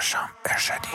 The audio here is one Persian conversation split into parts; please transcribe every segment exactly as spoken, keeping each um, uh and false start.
داداشم ارشدی.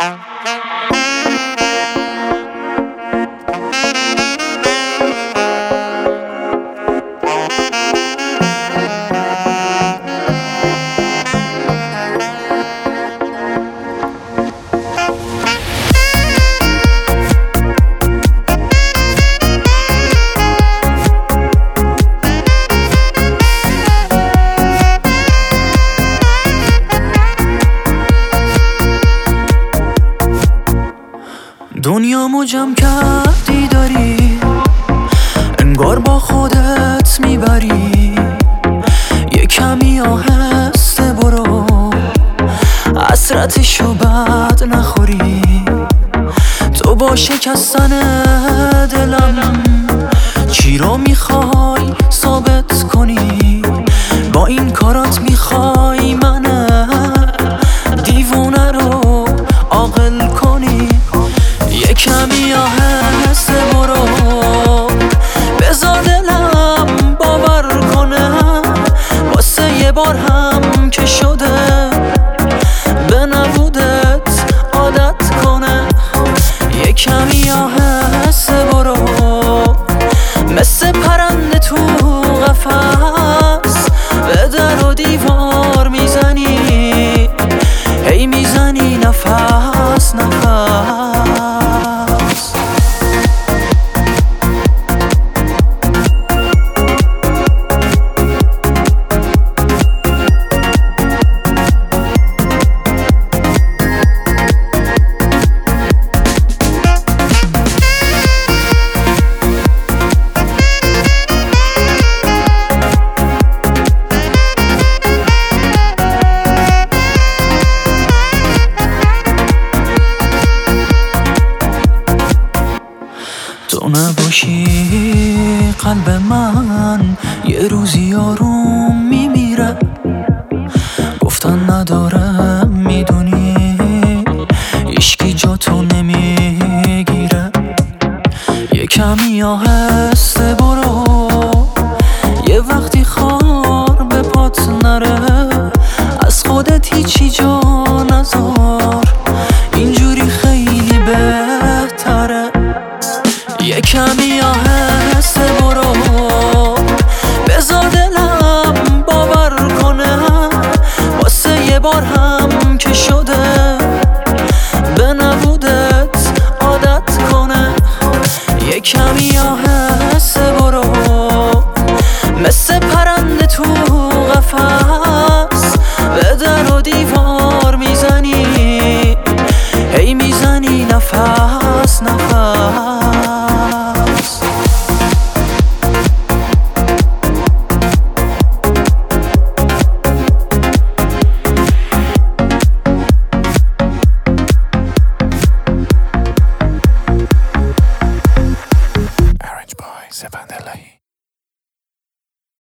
دنیامو جمع کردی داری، انگار با خودت میبری. یه کمی آهسته برو، حسرتشو بد نخوری. تو با شکستن دلم چی رو میخوای ثابت کنی؟ با این کارات میخوای من دیوونه رو عاقل کنی؟ یه کمی آهسته برو، بذار دلم باور کنه. واسه یه بار هم که شده به نبودت عادت کنه. یه کمی آهسته برو، مثل پرنده تو قفس به در و دیوار میزنی، هی میزنی نفس نفس. تو نباشی قلب من یه روزی آروم میمیره. گفتن نداره میدونی، هیچکی جا تو نمیگیره. یه کمی آهسته برو، یه وقتی خار به پات نره. از خودت هیچی جا نذار،